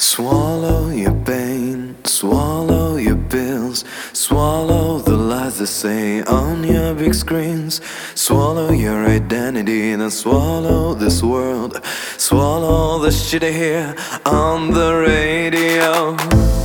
Swallow your pain, swallow your pills, swallow the lies they say on your big screens. Swallow your identity, then swallow this world. Swallow the shit I hear on the radio.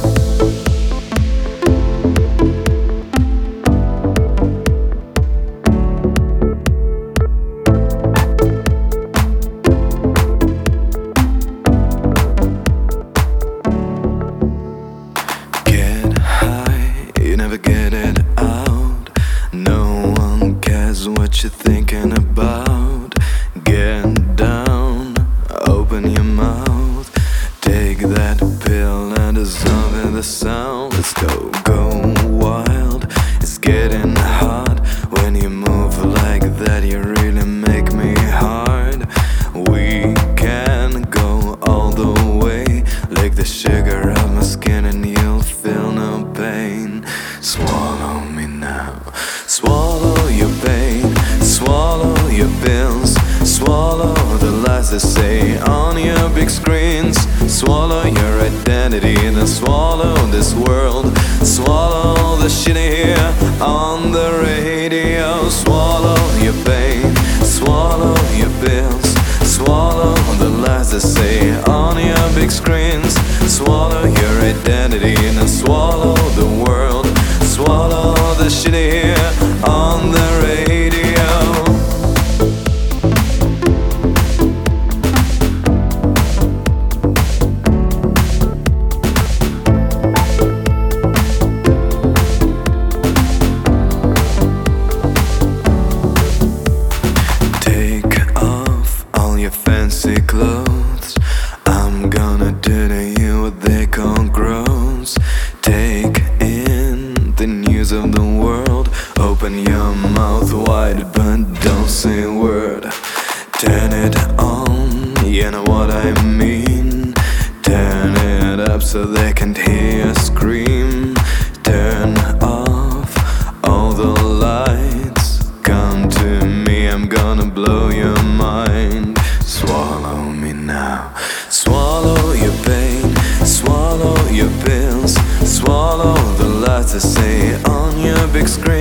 Never get it out. No one cares what you're thinking about. Get down, open your mouth. Take that pill and dissolve in the sound. Let's go, go wild. It's getting hot. When you move like that, you really make me hard. We can go all the way. Lick the sugar of my skin and you'll feel no pain. Swallow me now. Swallow your pain, swallow your pills, swallow the lies they say on your big screens. Swallow your identity and swallow this world. Swallow the shit I hear on the radio. Swallow your pain, swallow your pills, swallow the lies they say on your big screens. Swallow your identity and swallow the world. Swallow the shit I hear on the radio. Take off all your fancy clothes. I'm gonna do to you what they call gross. Take the news of the world. Open your mouth wide but don't say a word. Turn it on, you know what I mean. Turn it up so they can't hear you scream. Turn off all the lights. Come to me, I'm gonna blow your mind. Swallow me now. Swallow your pain, swallow your pills, swallow the lies they say on your big screen.